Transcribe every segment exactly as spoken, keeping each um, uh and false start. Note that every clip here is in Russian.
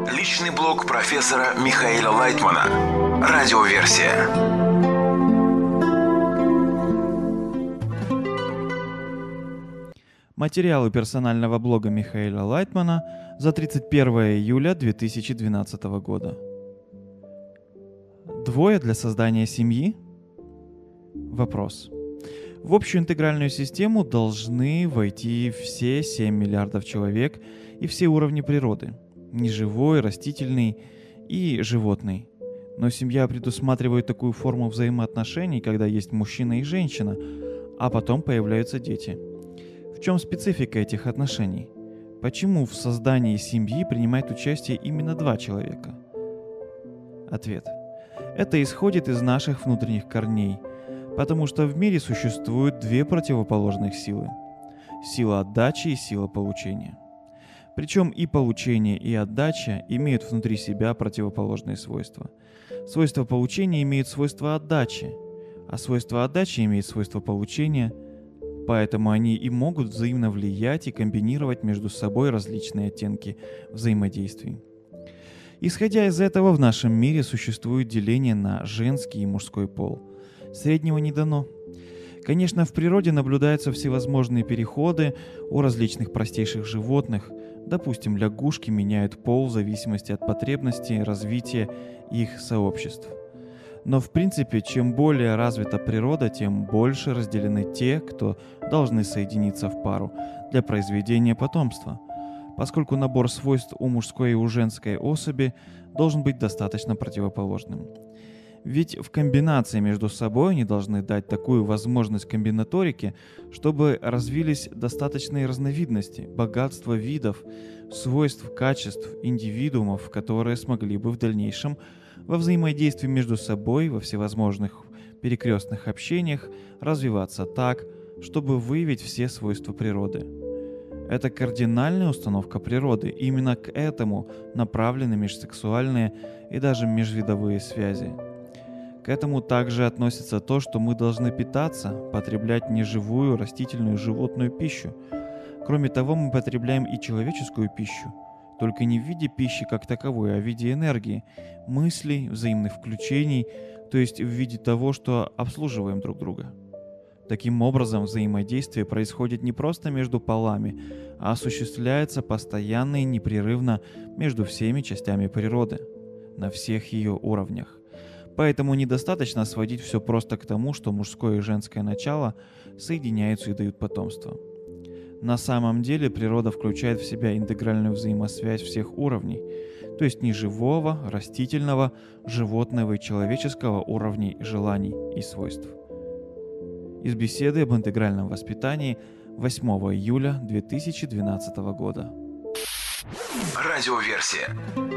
Личный блог профессора Михаила Лайтмана. Радиоверсия. Материалы персонального блога Михаила Лайтмана за тридцать первое июля две тысячи двенадцатого года. Двое для создания семьи? Вопрос. В общую интегральную систему должны войти все семь миллиардов человек и все уровни природы – неживой, растительный и животный. Но семья предусматривает такую форму взаимоотношений, когда есть мужчина и женщина, а потом появляются дети. В чем специфика этих отношений? Почему в создании семьи принимает участие именно два человека? Ответ. Это исходит из наших внутренних корней, потому что в мире существуют две противоположных силы – сила отдачи и сила получения. Причем и получение, и отдача имеют внутри себя противоположные свойства. Свойство получения имеет свойство отдачи, а свойство отдачи имеет свойство получения, поэтому они и могут взаимно влиять и комбинировать между собой различные оттенки взаимодействий. Исходя из этого, в нашем мире существует деление на женский и мужской пол. Среднего не дано. Конечно, в природе наблюдаются всевозможные переходы у различных простейших животных. Допустим, лягушки меняют пол в зависимости от потребностей развития их сообществ. Но в принципе, чем более развита природа, тем больше разделены те, кто должны соединиться в пару для произведения потомства, поскольку набор свойств у мужской и у женской особи должен быть достаточно противоположным. Ведь в комбинации между собой они должны дать такую возможность комбинаторики, чтобы развились достаточные разновидности, богатство видов, свойств, качеств, индивидуумов, которые смогли бы в дальнейшем во взаимодействии между собой, во всевозможных перекрестных общениях развиваться так, чтобы выявить все свойства природы. Это кардинальная установка природы, именно к этому направлены межсексуальные и даже межвидовые связи. К этому также относится то, что мы должны питаться, потреблять неживую, растительную, животную пищу. Кроме того, мы потребляем и человеческую пищу, только не в виде пищи как таковой, а в виде энергии, мыслей, взаимных включений, то есть в виде того, что обслуживаем друг друга. Таким образом, взаимодействие происходит не просто между полами, а осуществляется постоянно и непрерывно между всеми частями природы, на всех ее уровнях. Поэтому недостаточно сводить все просто к тому, что мужское и женское начало соединяются и дают потомство. На самом деле природа включает в себя интегральную взаимосвязь всех уровней, то есть неживого, растительного, животного и человеческого уровней желаний и свойств. Из беседы об интегральном воспитании восьмого июля две тысячи двенадцатого года. Радиоверсия.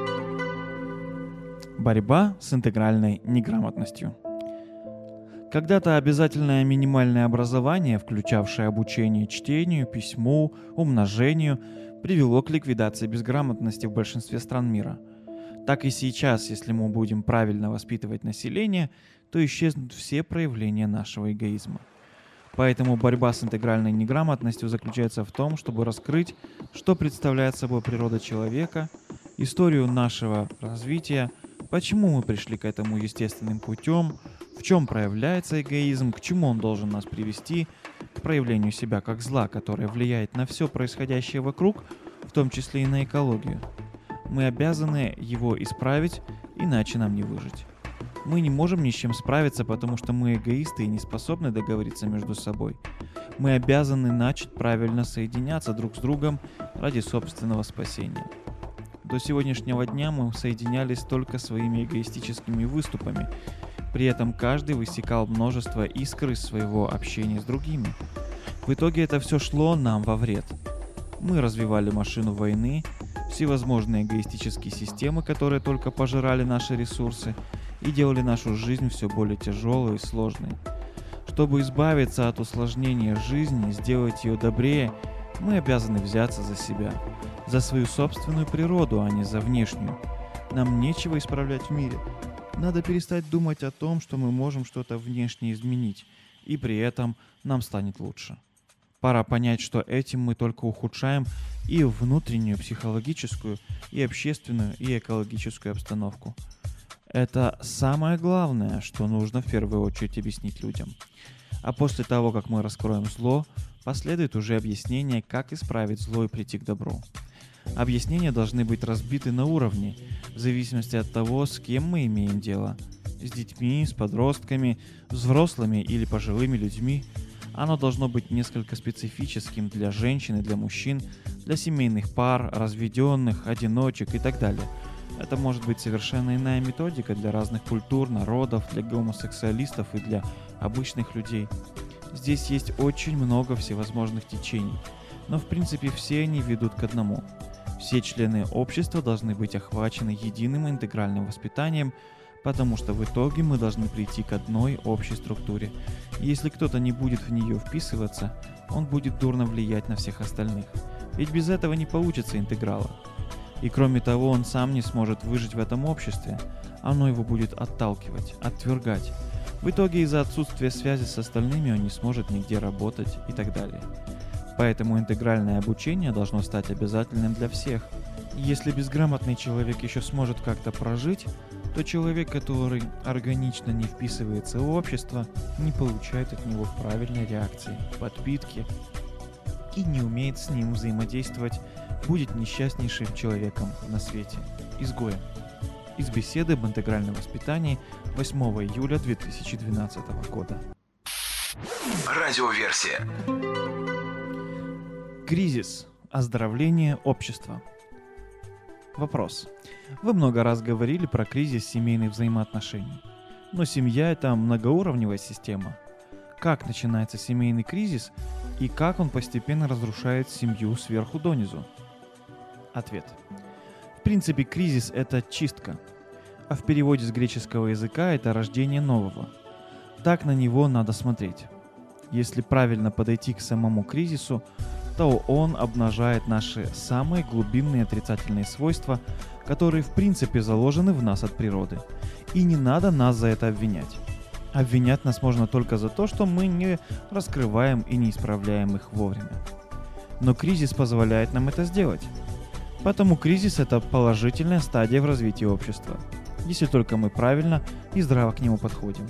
Борьба с интегральной неграмотностью. Когда-то обязательное минимальное образование, включавшее обучение чтению, письму, умножению, привело к ликвидации безграмотности в большинстве стран мира. Так и сейчас, если мы будем правильно воспитывать население, то исчезнут все проявления нашего эгоизма. Поэтому борьба с интегральной неграмотностью заключается в том, чтобы раскрыть, что представляет собой природа человека, историю нашего развития, почему мы пришли к этому естественным путем, в чем проявляется эгоизм, к чему он должен нас привести, к проявлению себя как зла, которое влияет на все происходящее вокруг, в том числе и на экологию. Мы обязаны его исправить, иначе нам не выжить. Мы не можем ни с чем справиться, потому что мы эгоисты и не способны договориться между собой. Мы обязаны начать правильно соединяться друг с другом ради собственного спасения. До сегодняшнего дня мы соединялись только своими эгоистическими выступами. При этом каждый высекал множество искр из своего общения с другими. В итоге это все шло нам во вред. Мы развивали машину войны, всевозможные эгоистические системы, которые только пожирали наши ресурсы и делали нашу жизнь все более тяжелой и сложной. Чтобы избавиться от усложнения жизни и сделать ее добрее, мы обязаны взяться за себя, за свою собственную природу, а не за внешнюю. Нам нечего исправлять в мире. Надо перестать думать о том, что мы можем что-то внешне изменить, и при этом нам станет лучше. Пора понять, что этим мы только ухудшаем и внутреннюю психологическую, и общественную, и экологическую обстановку. Это самое главное, что нужно в первую очередь объяснить людям. А после того, как мы раскроем зло, последует уже объяснение, как исправить зло и прийти к добру. Объяснения должны быть разбиты на уровни, в зависимости от того, с кем мы имеем дело. С детьми, с подростками, с взрослыми или пожилыми людьми. Оно должно быть несколько специфическим для женщин и для мужчин, для семейных пар, разведенных, одиночек и так далее. Это может быть совершенно иная методика для разных культур, народов, для гомосексуалистов и для обычных людей. Здесь есть очень много всевозможных течений, но в принципе все они ведут к одному. Все члены общества должны быть охвачены единым интегральным воспитанием, потому что в итоге мы должны прийти к одной общей структуре. И если кто-то не будет в нее вписываться, он будет дурно влиять на всех остальных. Ведь без этого не получится интеграла. И кроме того, он сам не сможет выжить в этом обществе. Оно его будет отталкивать, отвергать. В итоге из-за отсутствия связи с остальными он не сможет нигде работать и так далее. Поэтому интегральное обучение должно стать обязательным для всех. И если безграмотный человек еще сможет как-то прожить, то человек, который органично не вписывается в общество, не получает от него правильной реакции, подпитки и не умеет с ним взаимодействовать, будет несчастнейшим человеком на свете, изгоем. Из беседы об интегральном воспитании восьмого июля две тысячи двенадцатого года. Радиоверсия. Кризис. Оздоровление общества. Вопрос. Вы много раз говорили про кризис семейных взаимоотношений. Но семья – это многоуровневая система. Как начинается семейный кризис и как он постепенно разрушает семью сверху донизу? Ответ. В принципе, кризис – это чистка. А в переводе с греческого языка это рождение нового. Так на него надо смотреть. Если правильно подойти к самому кризису, то он обнажает наши самые глубинные отрицательные свойства, которые в принципе заложены в нас от природы. И не надо нас за это обвинять. Обвинять нас можно только за то, что мы не раскрываем и не исправляем их вовремя. Но кризис позволяет нам это сделать. Поэтому кризис – это положительная стадия в развитии общества, если только мы правильно и здраво к нему подходим.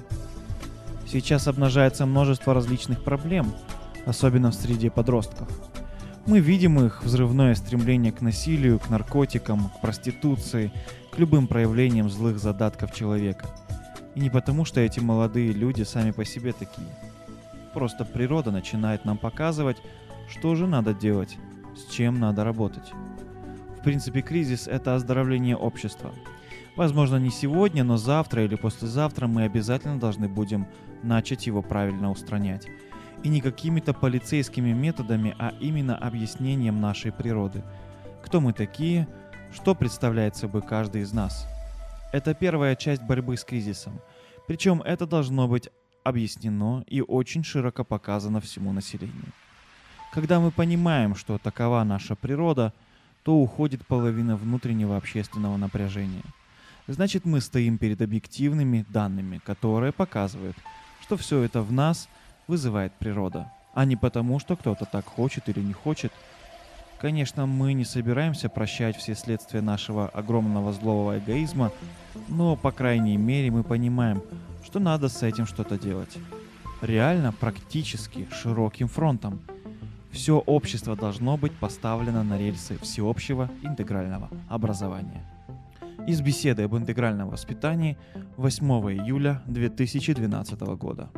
Сейчас обнажается множество различных проблем, особенно в среде подростков. Мы видим их взрывное стремление к насилию, к наркотикам, к проституции, к любым проявлениям злых задатков человека. И не потому, что эти молодые люди сами по себе такие. Просто природа начинает нам показывать, что же надо делать, с чем надо работать. В принципе, кризис – это оздоровление общества. Возможно, не сегодня, но завтра или послезавтра мы обязательно должны будем начать его правильно устранять. И не какими-то полицейскими методами, а именно объяснением нашей природы. Кто мы такие, что представляет собой каждый из нас. Это первая часть борьбы с кризисом. Причем это должно быть объяснено и очень широко показано всему населению. Когда мы понимаем, что такова наша природа, то уходит половина внутреннего общественного напряжения. Значит, мы стоим перед объективными данными, которые показывают, что все это в нас вызывает природа, а не потому, что кто-то так хочет или не хочет. Конечно, мы не собираемся прощать все следствия нашего огромного злого эгоизма, но, по крайней мере, мы понимаем, что надо с этим что-то делать. Реально, практически, широким фронтом. Все общество должно быть поставлено на рельсы всеобщего интегрального образования. Из беседы об интегральном воспитании восьмого июля две тысячи двенадцатого года.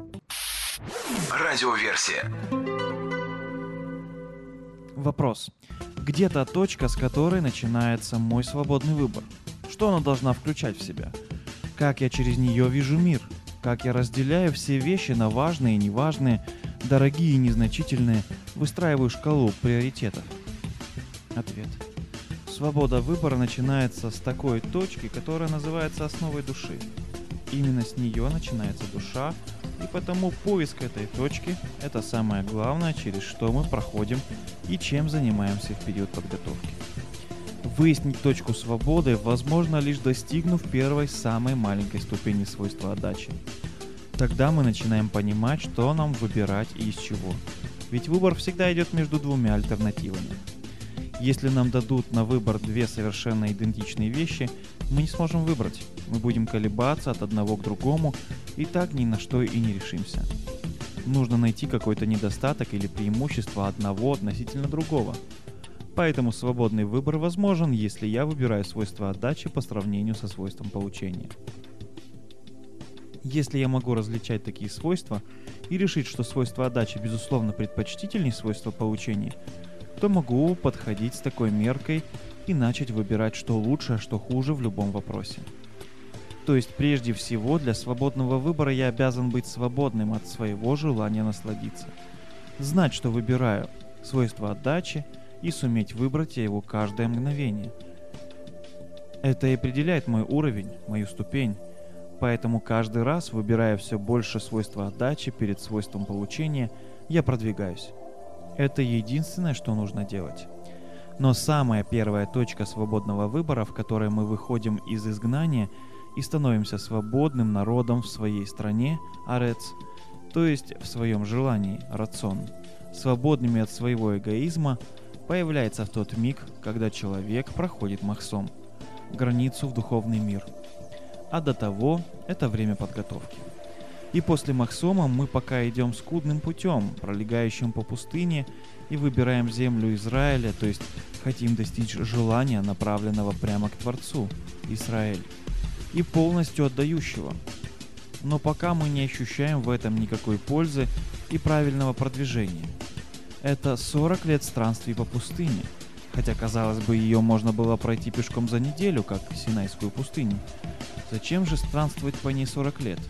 Радиоверсия. Вопрос. Где та точка, с которой начинается мой свободный выбор? Что она должна включать в себя? Как я через нее вижу мир? Как я разделяю все вещи на важные и неважные, дорогие и незначительные, выстраиваю шкалу приоритетов? Ответ. Свобода выбора начинается с такой точки, которая называется основой души. Именно с нее начинается душа, и потому поиск этой точки – это самое главное, через что мы проходим и чем занимаемся в период подготовки. Выяснить точку свободы возможно лишь достигнув первой самой маленькой ступени свойства отдачи. Тогда мы начинаем понимать, что нам выбирать и из чего. Ведь выбор всегда идет между двумя альтернативами. Если нам дадут на выбор две совершенно идентичные вещи, мы не сможем выбрать. Мы будем колебаться от одного к другому и так ни на что и не решимся. Нужно найти какой-то недостаток или преимущество одного относительно другого. Поэтому свободный выбор возможен, если я выбираю свойство отдачи по сравнению со свойством получения. Если я могу различать такие свойства и решить, что свойство отдачи безусловно предпочтительнее свойства получения, то могу подходить с такой меркой и начать выбирать, что лучше, а что хуже в любом вопросе. То есть прежде всего для свободного выбора я обязан быть свободным от своего желания насладиться. Знать, что выбираю свойство отдачи и суметь выбрать его каждое мгновение. Это и определяет мой уровень, мою ступень. Поэтому каждый раз, выбирая все больше свойства отдачи перед свойством получения, я продвигаюсь. Это единственное, что нужно делать. Но самая первая точка свободного выбора, в которой мы выходим из изгнания и становимся свободным народом в своей стране, арец, то есть в своем желании, рацион, свободными от своего эгоизма, появляется в тот миг, когда человек проходит махсом, границу в духовный мир. А до того это время подготовки. И после махсома мы пока идем скудным путем, пролегающим по пустыне, и выбираем землю Израиля, то есть хотим достичь желания, направленного прямо к Творцу, Израиль, и полностью отдающего. Но пока мы не ощущаем в этом никакой пользы и правильного продвижения. Это сорок лет странствий по пустыне, хотя, казалось бы, ее можно было пройти пешком за неделю, как Синайскую пустыню. Зачем же странствовать по ней сорок лет?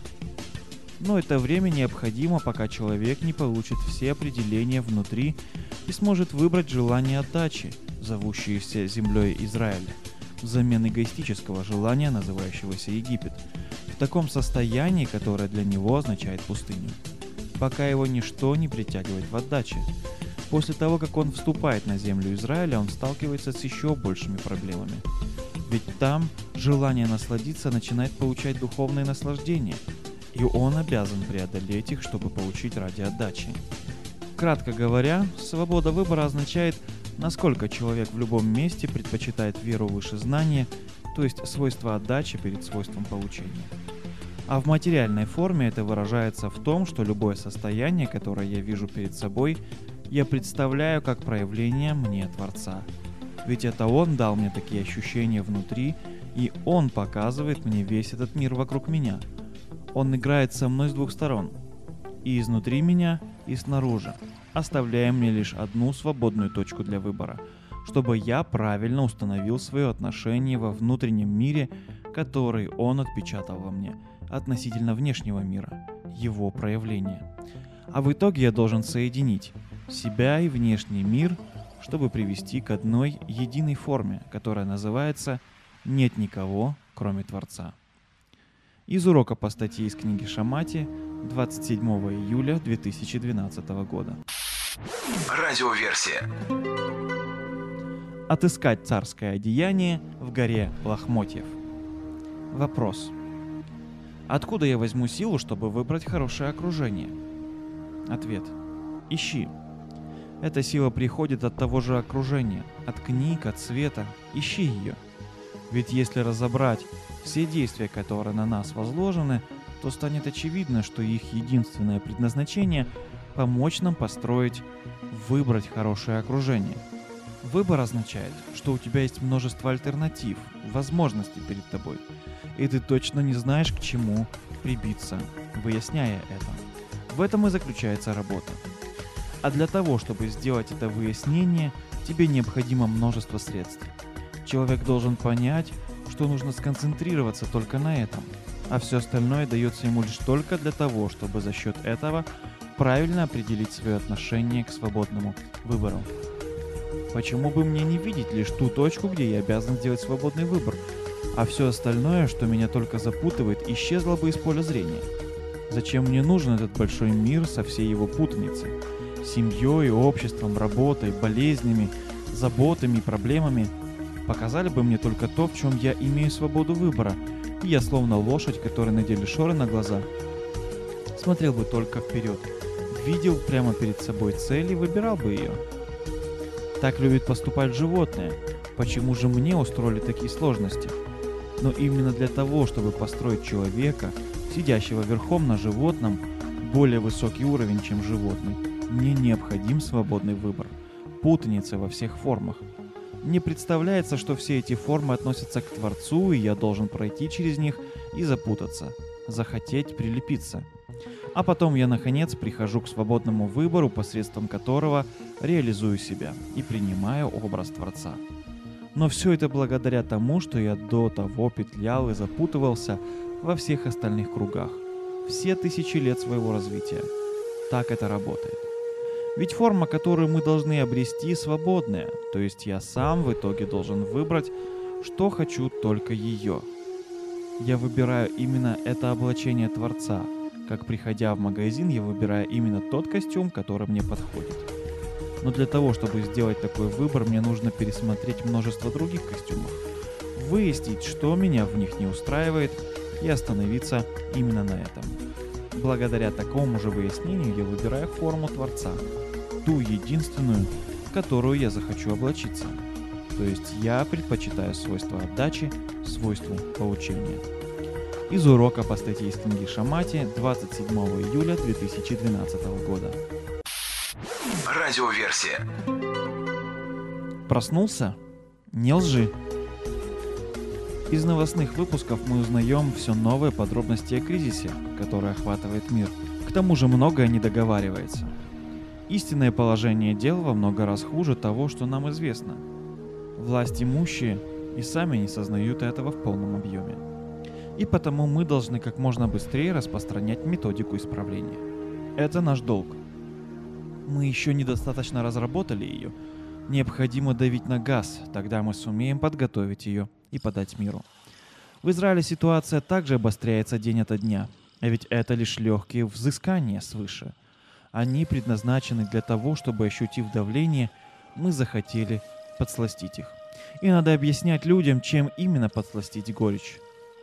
Но это время необходимо, пока человек не получит все определения внутри и сможет выбрать желание отдачи, зовущееся землей Израиля, взамен эгоистического желания, называющегося Египет, в таком состоянии, которое для него означает пустыню, пока его ничто не притягивает в отдаче. После того, как он вступает на землю Израиля, он сталкивается с еще большими проблемами. Ведь там желание насладиться начинает получать духовное наслаждение, и он обязан преодолеть их, чтобы получить ради отдачи. Кратко говоря, свобода выбора означает, насколько человек в любом месте предпочитает веру выше знания, то есть свойство отдачи перед свойством получения. А в материальной форме это выражается в том, что любое состояние, которое я вижу перед собой, я представляю как проявление мне Творца. Ведь это Он дал мне такие ощущения внутри, и Он показывает мне весь этот мир вокруг меня. Он играет со мной с двух сторон, и изнутри меня, и снаружи, оставляя мне лишь одну свободную точку для выбора, чтобы я правильно установил свое отношение во внутреннем мире, который Он отпечатал во мне, относительно внешнего мира, его проявления. А в итоге я должен соединить себя и внешний мир, чтобы привести к одной единой форме, которая называется «Нет никого, кроме Творца». Из урока по статье из книги Шамати двадцать седьмого июля две тысячи двенадцатого года. Радиоверсия. Отыскать царское одеяние в горе Лохмотьев. Вопрос. Откуда я возьму силу, чтобы выбрать хорошее окружение? Ответ. Ищи. Эта сила приходит от того же окружения, от книг, от света. Ищи ее. Ведь если разобрать все действия, которые на нас возложены, то станет очевидно, что их единственное предназначение – помочь нам построить, выбрать хорошее окружение. Выбор означает, что у тебя есть множество альтернатив, возможностей перед тобой, и ты точно не знаешь, к чему прибиться, выясняя это. В этом и заключается работа. А для того, чтобы сделать это выяснение, тебе необходимо множество средств. Человек должен понять, что нужно сконцентрироваться только на этом, а все остальное дается ему лишь только для того, чтобы за счет этого правильно определить свое отношение к свободному выбору. Почему бы мне не видеть лишь ту точку, где я обязан сделать свободный выбор, а все остальное, что меня только запутывает, исчезло бы из поля зрения? Зачем мне нужен этот большой мир со всей его путаницей? Семьей, обществом, работой, болезнями, заботами и проблемами показали бы мне только то, в чем я имею свободу выбора, и я, словно лошадь, которой надели шоры на глаза, смотрел бы только вперед, видел прямо перед собой цель и выбирал бы ее. Так любят поступать животные. Почему же мне устроили такие сложности? Но именно для того, чтобы построить человека, сидящего верхом на животном, более высокий уровень, чем животный, мне необходим свободный выбор, путаница во всех формах. Мне представляется, что все эти формы относятся к Творцу, и я должен пройти через них и запутаться, захотеть прилепиться. А потом я, наконец, прихожу к свободному выбору, посредством которого реализую себя и принимаю образ Творца. Но все это благодаря тому, что я до того петлял и запутывался во всех остальных кругах. Все тысячи лет своего развития. Так это работает. Ведь форма, которую мы должны обрести, свободная, то есть я сам в итоге должен выбрать, что хочу только ее. Я выбираю именно это облачение Творца, как приходя в магазин, я выбираю именно тот костюм, который мне подходит. Но для того, чтобы сделать такой выбор, мне нужно пересмотреть множество других костюмов, выяснить, что меня в них не устраивает, и остановиться именно на этом. Благодаря такому же выяснению я выбираю форму Творца, ту единственную, в которую я захочу облачиться. То есть я предпочитаю свойства отдачи свойству получения. Из урока по статье из книги Шамати двадцать седьмого июля две тысячи двенадцатого года. Радиоверсия. Проснулся? Не лжи. Из новостных выпусков мы узнаем все новые подробности о кризисе, который охватывает мир. К тому же многое не договаривается. Истинное положение дел во много раз хуже того, что нам известно. Власть имущие и сами не сознают этого в полном объеме. И потому мы должны как можно быстрее распространять методику исправления. Это наш долг. Мы еще недостаточно разработали ее. Необходимо давить на газ, тогда мы сумеем подготовить ее и подать миру. В Израиле ситуация также обостряется день ото дня, а ведь это лишь легкие взыскания свыше. Они предназначены для того, чтобы, ощутив давление, мы захотели подсластить их. И надо объяснять людям, чем именно подсластить горечь.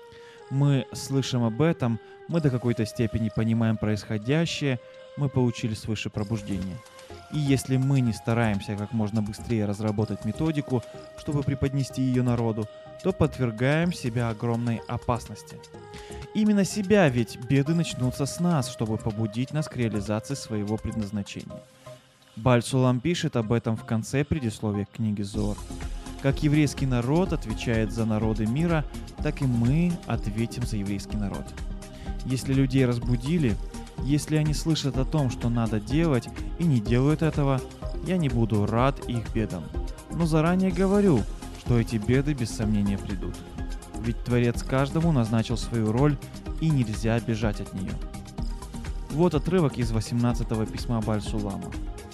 Мы слышим об этом, мы до какой-то степени понимаем происходящее, мы получили свыше пробуждение. И если мы не стараемся как можно быстрее разработать методику, чтобы преподнести ее народу, то подвергаем себя огромной опасности. Именно себя, ведь беды начнутся с нас, чтобы побудить нас к реализации своего предназначения. Бааль Сулам пишет об этом в конце предисловия к книге Зоар. Как еврейский народ отвечает за народы мира, так и мы ответим за еврейский народ. Если людей разбудили, если они слышат о том, что надо делать, и не делают этого, я не буду рад их бедам. Но заранее говорю, что эти беды без сомнения придут. Ведь Творец каждому назначил свою роль, и нельзя бежать от нее. Вот отрывок из восемнадцатого письма Бааль Сулама.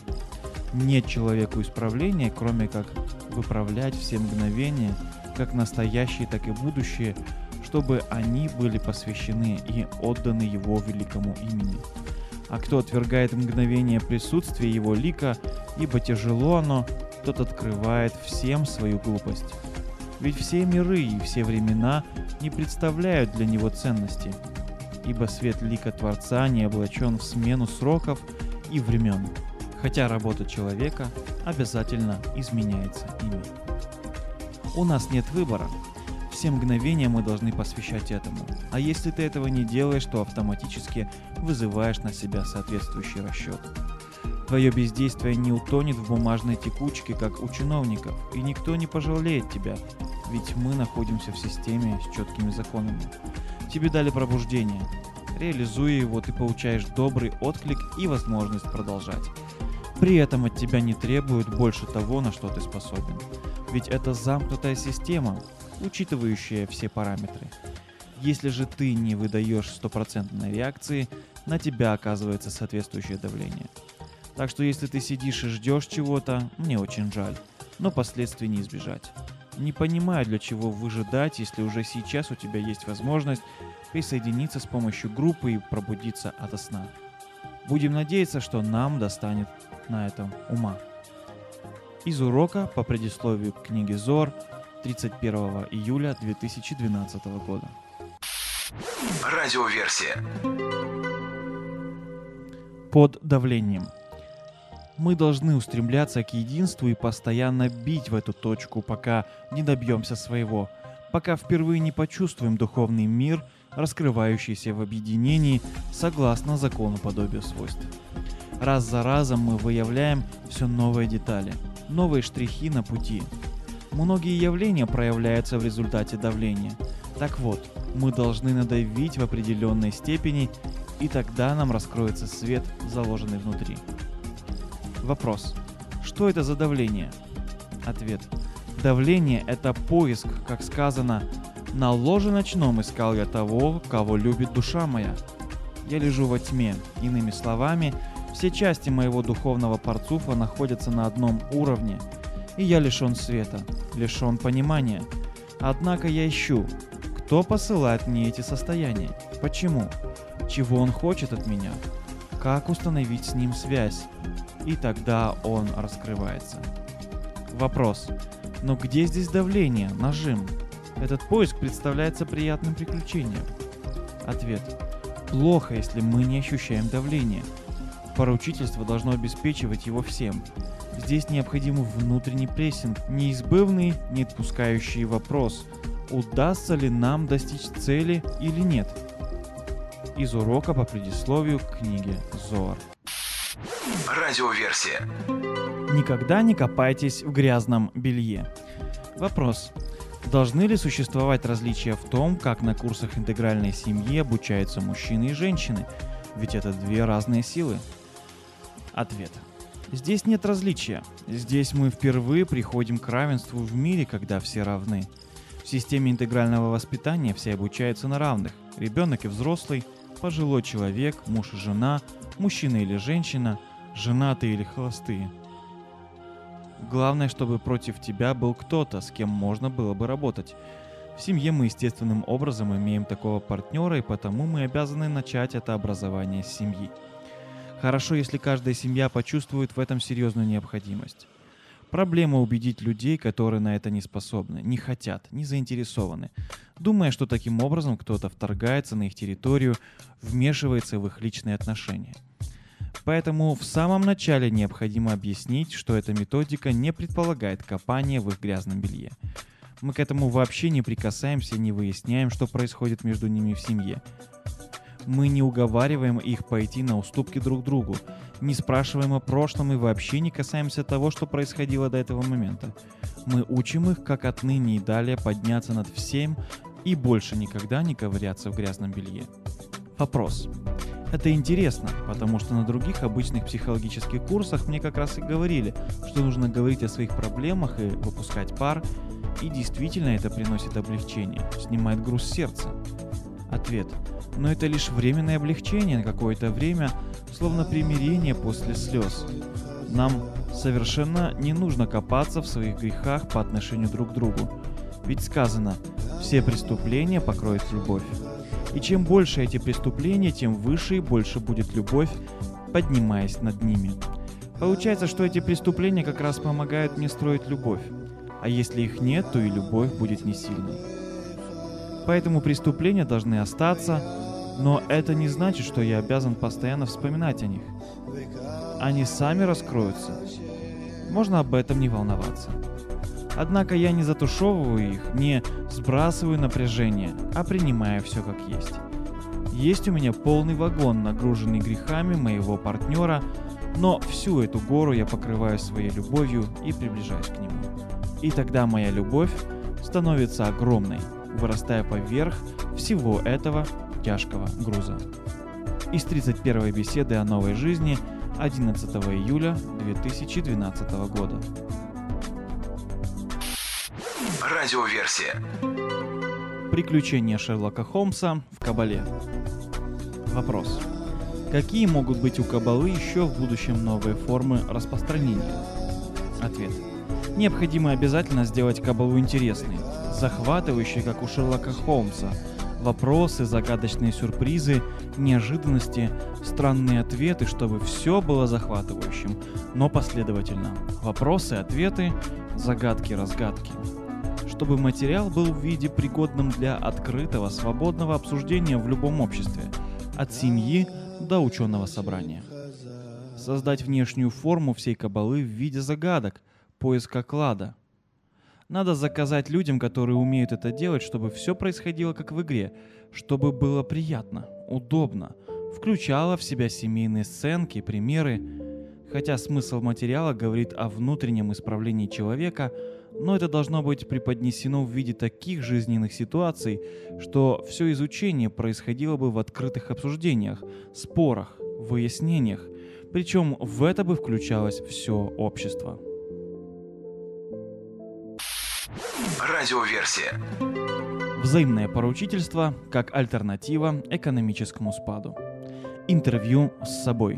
Нет человеку исправления, кроме как выправлять все мгновения, как настоящие, так и будущие, чтобы они были посвящены и отданы Его великому имени. А кто отвергает мгновение присутствия Его лика, ибо тяжело оно, тот открывает всем свою глупость. Ведь все миры и все времена не представляют для Него ценности, ибо свет лика Творца не облачен в смену сроков и времен, хотя работа человека обязательно изменяется ими. У нас нет выбора. Все мгновения мы должны посвящать этому. А если ты этого не делаешь, то автоматически вызываешь на себя соответствующий расчет. Твое бездействие не утонет в бумажной текучке, как у чиновников, и никто не пожалеет тебя, ведь мы находимся в системе с четкими законами. Тебе дали пробуждение. Реализуя его, ты получаешь добрый отклик и возможность продолжать. При этом от тебя не требуют больше того, на что ты способен. Ведь это замкнутая система, учитывающая все параметры. Если же ты не выдаешь стопроцентной реакции, на тебя оказывается соответствующее давление. Так что если ты сидишь и ждешь чего-то, мне очень жаль, но последствий не избежать. Не понимаю, для чего выжидать, если уже сейчас у тебя есть возможность присоединиться с помощью группы и пробудиться ото сна. Будем надеяться, что нам достанет на этом ума. Из урока по предисловию к книге Зоар тридцать первого июля две тысячи двенадцатого года. Радиоверсия. под давлением. Мы должны устремляться к единству и постоянно бить в эту точку, пока не добьемся своего, пока впервые не почувствуем духовный мир, раскрывающийся в объединении согласно закону подобия свойств. Раз за разом мы выявляем все новые детали, новые штрихи на пути. Многие явления проявляются в результате давления. Так вот, мы должны надавить в определенной степени, и тогда нам раскроется свет, заложенный внутри. Вопрос. Что это за давление? Ответ. Давление – это поиск, как сказано, «На ложе ночном искал я того, кого любит душа моя». Я лежу во тьме. Иными словами, все части моего духовного парцуфа находятся на одном уровне, и я лишен света, лишен понимания. Однако я ищу, кто посылает мне эти состояния, почему, чего он хочет от меня, как установить с ним связь, и тогда он раскрывается. Вопрос. Но где здесь давление, нажим? Этот поиск представляется приятным приключением. Ответ. Плохо, если мы не ощущаем давления. Поручительство должно обеспечивать его всем. Здесь необходим внутренний прессинг, неизбывный, не отпускающий вопрос, удастся ли нам достичь цели или нет. Из урока по предисловию к книге Зоар. Радиоверсия. Никогда не копайтесь в грязном белье. Вопрос. Должны ли существовать различия в том, как на курсах интегральной семьи обучаются мужчины и женщины? Ведь это две разные силы. Ответ. Здесь нет различия. Здесь мы впервые приходим к равенству в мире, когда все равны. В системе интегрального воспитания все обучаются на равных. Ребенок и взрослый, пожилой человек, муж и жена, мужчина или женщина, женатые или холостые. Главное, чтобы против тебя был кто-то, с кем можно было бы работать. В семье мы естественным образом имеем такого партнера, и потому мы обязаны начать это образование с семьи. Хорошо, если каждая семья почувствует в этом серьезную необходимость. Проблема убедить людей, которые на это не способны, не хотят, не заинтересованы, думая, что таким образом кто-то вторгается на их территорию, вмешивается в их личные отношения. Поэтому в самом начале необходимо объяснить, что эта методика не предполагает копание в их грязном белье. Мы к этому вообще не прикасаемся и не выясняем, что происходит между ними в семье. Мы не уговариваем их пойти на уступки друг другу, не спрашиваем о прошлом и вообще не касаемся того, что происходило до этого момента. Мы учим их, как отныне и далее подняться над всем и больше никогда не ковыряться в грязном белье. Вопрос. Это интересно, потому что на других обычных психологических курсах мне как раз и говорили, что нужно говорить о своих проблемах и выпускать пар, и действительно это приносит облегчение, снимает груз с сердца. Ответ. Но это лишь временное облегчение на какое-то время, словно примирение после слез. Нам совершенно не нужно копаться в своих грехах по отношению друг к другу. Ведь сказано, все преступления покроет любовь. И чем больше эти преступления, тем выше и больше будет любовь, поднимаясь над ними. Получается, что эти преступления как раз помогают мне строить любовь. А если их нет, то и любовь будет не сильной. Поэтому преступления должны остаться, но это не значит, что я обязан постоянно вспоминать о них. Они сами раскроются. Можно об этом не волноваться. Однако я не затушевываю их, не сбрасываю напряжение, а принимаю все как есть. Есть у меня полный вагон, нагруженный грехами моего партнера, но всю эту гору я покрываю своей любовью и приближаюсь к нему. И тогда моя любовь становится огромной, вырастая поверх всего этого тяжкого груза. Из тридцать первой беседы о новой жизни одиннадцатого июля две тысячи двенадцатого года. Радиоверсия. Приключения Шерлока Холмса в Кабале. Вопрос. Какие могут быть у Кабалы еще в будущем новые формы распространения? Ответ. Необходимо обязательно сделать Кабалу интересной, захватывающей, как у Шерлока Холмса. Вопросы, загадочные сюрпризы, неожиданности, странные ответы, чтобы все было захватывающим, но последовательно. Вопросы, ответы, загадки, разгадки. Чтобы материал был в виде пригодном для открытого, свободного обсуждения в любом обществе, от семьи до ученого собрания. создать внешнюю форму всей кабалы в виде загадок, поиска клада. Надо заказать людям, которые умеют это делать, чтобы все происходило как в игре, чтобы было приятно, удобно, включало в себя семейные сценки, примеры. Хотя смысл материала говорит о внутреннем исправлении человека, но это должно быть преподнесено в виде таких жизненных ситуаций, что все изучение происходило бы в открытых обсуждениях, спорах, выяснениях, причем в это бы включалось все общество. Радиоверсия. Взаимное поручительство как альтернатива экономическому спаду. Интервью с собой.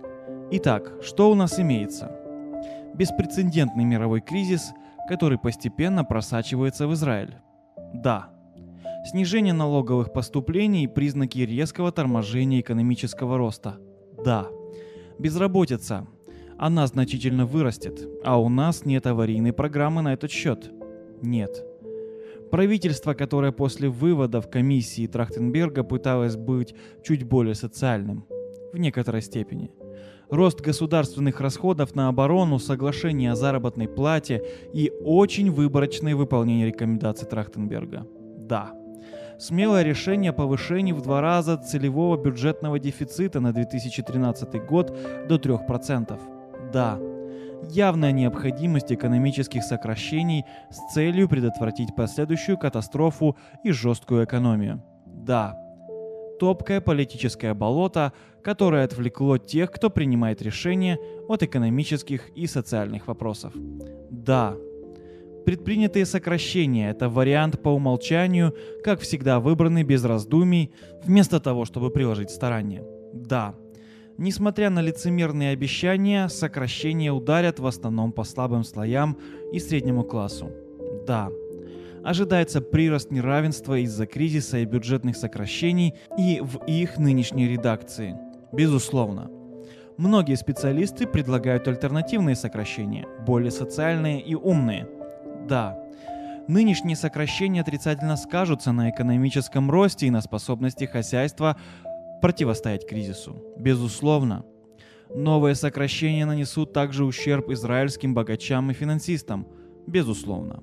Итак, что у нас имеется? Беспрецедентный мировой кризис, который постепенно просачивается в Израиль. Да. Снижение налоговых поступлений – признаки резкого торможения экономического роста. Да. Безработица. Она значительно вырастет, а у нас нет аварийной программы на этот счет. Нет. Правительство, которое после выводов комиссии Трахтенберга пыталось быть чуть более социальным. В некоторой степени. Рост государственных расходов на оборону, соглашение о заработной плате и очень выборочное выполнение рекомендаций Трахтенберга. Да. Смелое решение о повышении в два раза целевого бюджетного дефицита на две тысячи тринадцатый год до трех процентов. Да. Явная необходимость экономических сокращений с целью предотвратить последующую катастрофу и жесткую экономию. Да. Топкое политическое болото, которое отвлекло тех, кто принимает решения от экономических и социальных вопросов. Да. Предпринятые сокращения – это вариант по умолчанию, как всегда выбранный без раздумий, вместо того, чтобы приложить старания. Да. Несмотря на лицемерные обещания, сокращения ударят в основном по слабым слоям и среднему классу. Да. Ожидается прирост неравенства из-за кризиса и бюджетных сокращений и в их нынешней редакции. Безусловно. Многие специалисты предлагают альтернативные сокращения, более социальные и умные. Да. Нынешние сокращения отрицательно скажутся на экономическом росте и на способности хозяйства противостоять кризису. Безусловно. Новые сокращения нанесут также ущерб израильским богачам и финансистам. Безусловно.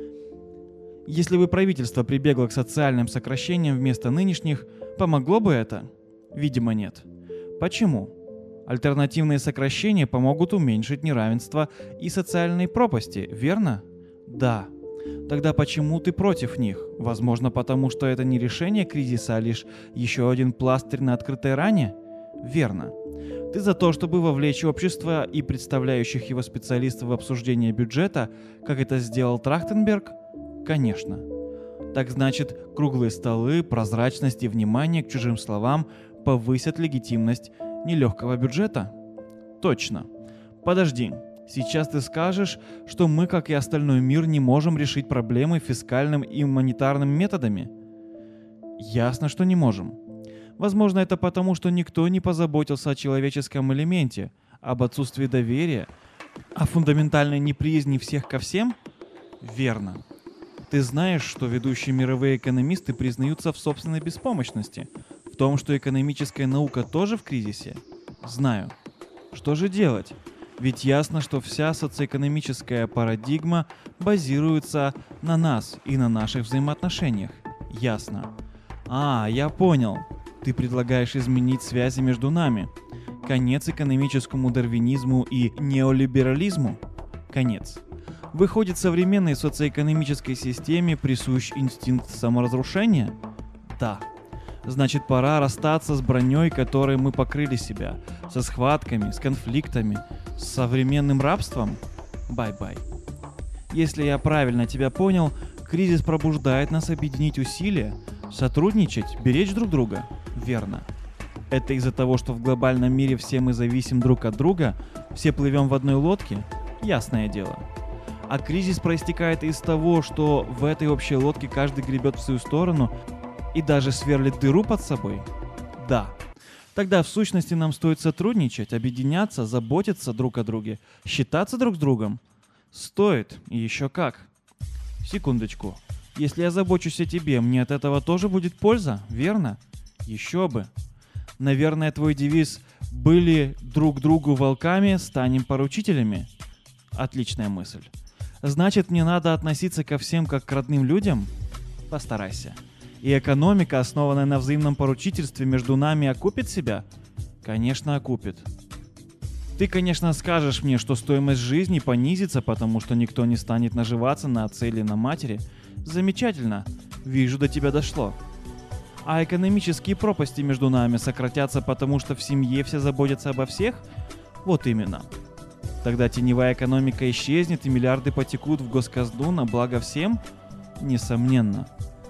Если бы правительство прибегло к социальным сокращениям вместо нынешних, помогло бы это? Видимо, нет. Почему? Альтернативные сокращения помогут уменьшить неравенство и социальные пропасти, верно? Да. Тогда почему ты против них? Возможно, потому что это не решение кризиса, а лишь еще один пластырь на открытой ране? Верно. Ты за то, чтобы вовлечь общество и представляющих его специалистов в обсуждение бюджета, как это сделал Трахтенберг? Конечно. Так значит, круглые столы, прозрачность и внимание к чужим словам повысят легитимность нелегкого бюджета? Точно. Подожди. Сейчас ты скажешь, что мы, как и остальной мир, не можем решить проблемы фискальным и монетарным методами? Ясно, что не можем. Возможно, это потому, что никто не позаботился о человеческом элементе, об отсутствии доверия, о фундаментальной неприязни всех ко всем? Верно. Ты знаешь, что ведущие мировые экономисты признаются в собственной беспомощности, в том, что экономическая наука тоже в кризисе? Знаю. Что же делать? Ведь ясно, что вся социоэкономическая парадигма базируется на нас и на наших взаимоотношениях. Ясно. А, я понял. Ты предлагаешь изменить связи между нами. Конец экономическому дарвинизму и неолиберализму? Конец. Выходит, современной социоэкономической системе присущ инстинкт саморазрушения? Да. Значит, пора расстаться с броней, которой мы покрыли себя, со схватками, с конфликтами, с современным рабством? Бай-бай. Если я правильно тебя понял, кризис пробуждает нас объединить усилия, сотрудничать, беречь друг друга? Верно. Это из-за того, что в глобальном мире все мы зависим друг от друга, все плывем в одной лодке? Ясное дело. А кризис проистекает из того, что в этой общей лодке каждый гребет в свою сторону и даже сверлит дыру под собой? Да. Тогда в сущности нам стоит сотрудничать, объединяться, заботиться друг о друге, считаться друг с другом. Стоит, и еще как. Секундочку. Если я забочусь о тебе, мне от этого тоже будет польза, верно? Еще бы. Наверное, твой девиз Были друг другу волками, станем поручителями? Отличная мысль. Значит, мне надо относиться ко всем как к родным людям? Постарайся. И экономика, основанная на взаимном поручительстве между нами, окупит себя? Конечно, окупит. Ты, конечно, скажешь мне, что стоимость жизни понизится, потому что никто не станет наживаться на отце или на матери. Замечательно. Вижу, до тебя дошло. А экономические пропасти между нами сократятся, потому что в семье все заботятся обо всех? Вот именно. Тогда теневая экономика исчезнет и миллиарды потекут в госказну на благо всем? Несомненно.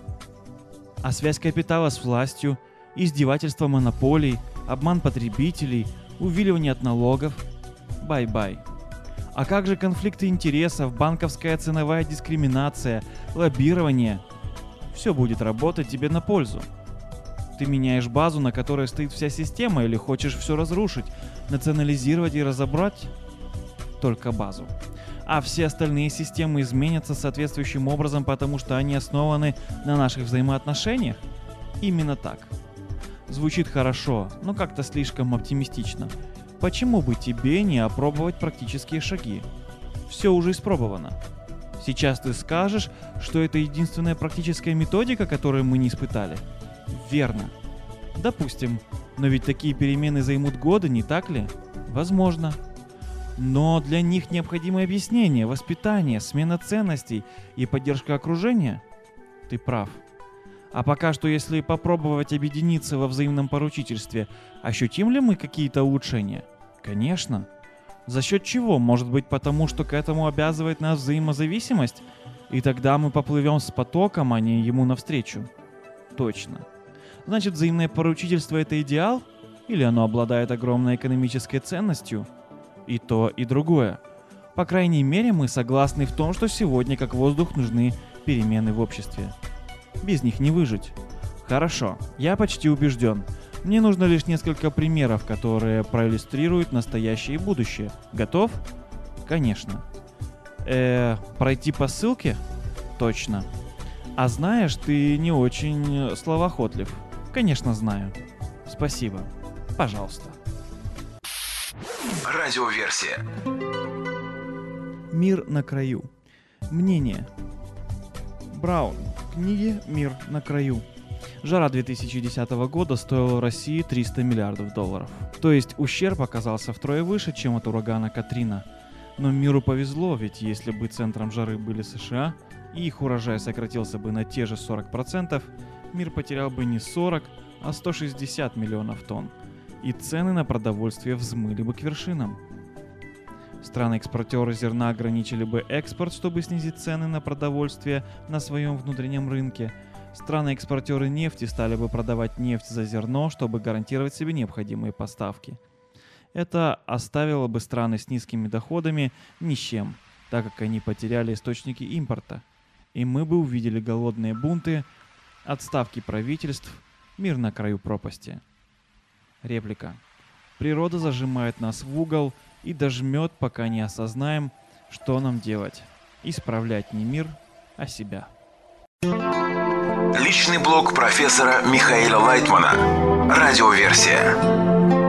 А связь капитала с властью, издевательство монополий, обман потребителей, увиливание от налогов? Бай-бай. А как же конфликты интересов, банковская ценовая дискриминация, лоббирование? Все будет работать тебе на пользу. Ты меняешь базу, на которой стоит вся система, или хочешь все разрушить, национализировать и разобрать? Только базу. А все остальные системы изменятся соответствующим образом, потому что они основаны на наших взаимоотношениях? Именно так. Звучит хорошо, но как-то слишком оптимистично. Почему бы тебе не опробовать практические шаги? Все уже испробовано. Сейчас ты скажешь, что это единственная практическая методика, которую мы не испытали? Верно. Допустим. Но ведь такие перемены займут годы, не так ли? Возможно. Но для них необходимо объяснение, воспитание, смена ценностей и поддержка окружения? Ты прав. А пока что, если попробовать объединиться во взаимном поручительстве, ощутим ли мы какие-то улучшения? Конечно. За счет чего? Может быть, потому что к этому обязывает нас взаимозависимость? И тогда мы поплывем с потоком, а не ему навстречу. Точно. Значит, взаимное поручительство — это идеал? Или оно обладает огромной экономической ценностью? И то, и другое. По крайней мере, мы согласны в том, что сегодня как воздух нужны перемены в обществе. Без них не выжить. Хорошо, я почти убежден. Мне нужно лишь несколько примеров, которые проиллюстрируют настоящее и будущее. Готов? Конечно. Э, пройти по ссылке? Точно. А знаешь, ты не очень словоохотлив. Конечно, знаю. Спасибо. Пожалуйста. Радиоверсия. Мир на краю. Мнение. Браун. Книги «Мир на краю». Жара две тысячи десятого года стоила в России триста миллиардов долларов. То есть ущерб оказался втрое выше, чем от урагана Катрина. Но миру повезло, ведь если бы центром жары были США, и их урожай сократился бы на те же сорок процентов, мир потерял бы не сорок, а сто шестьдесят миллионов тонн. И цены на продовольствие взмыли бы к вершинам. Страны-экспортеры зерна ограничили бы экспорт, чтобы снизить цены на продовольствие на своем внутреннем рынке. Страны-экспортеры нефти стали бы продавать нефть за зерно, чтобы гарантировать себе необходимые поставки. Это оставило бы страны с низкими доходами ни с чем, так как они потеряли источники импорта. И мы бы увидели голодные бунты, отставки правительств, мир на краю пропасти. Реплика. Природа зажимает нас в угол и дожмет, пока не осознаем, что нам делать. Исправлять не мир, а себя. Личный блог профессора Михаила Лайтмана. Радиоверсия.